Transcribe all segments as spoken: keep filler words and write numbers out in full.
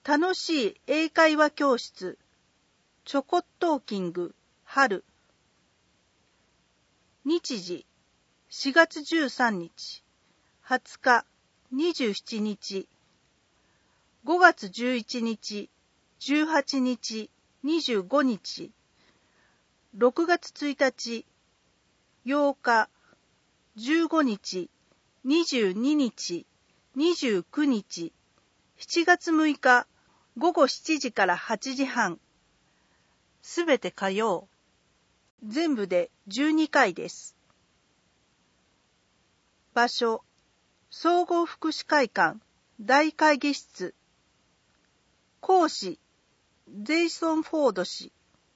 楽しい英会話教室ちょこっトーキング春。日時しがつじゅうさんにち、はつか、にじゅうしちにち、ごがつじゅういちにち、じゅうはちにち、にじゅうごにち、ろくがつついたち、ようか、じゅうごにち、にじゅうににち、にじゅうくにち、しちがつむいか、ごごしちじからはちじはん。すべて火曜。全部でじゅうにかいです。場所、総合福祉会館大会議室。講師、ジェイソン・フォード氏。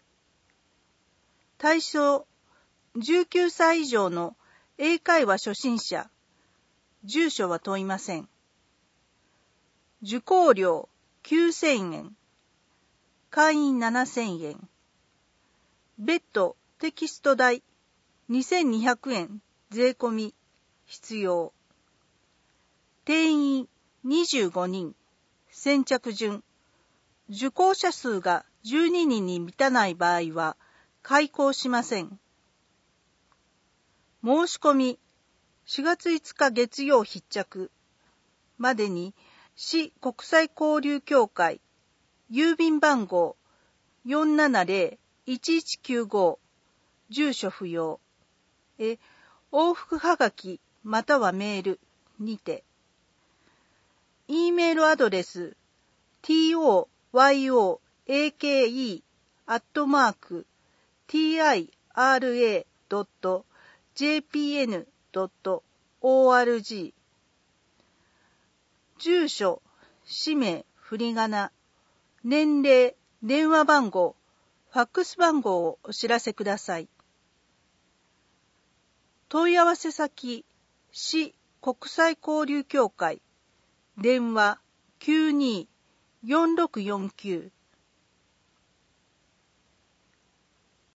対象、じゅうきゅうさい以上の英会話初心者。住所は問いません。受講料きゅうせんえん。会員ななせんえん。別途テキスト代にせんにひゃくえん税込み必要。定員にじゅうごにん。先着順。受講者数がじゅうににんに満たない場合は開講しません。申し込みしがついつか月曜必着までに市国際交流協会郵便番号 よんななぜろいちいちきゅうご 住所不要へ往復はがきまたはメールにて E メールアドレス トヨアアットマーク ティーアイアールエードットジェーピーエヌドットオーアールジー 住所、氏名、振り仮名、年齢、電話番号、ファックス番号をお知らせください。問い合わせ先、市国際交流協会、電話 きゅうにーよんろくよんきゅう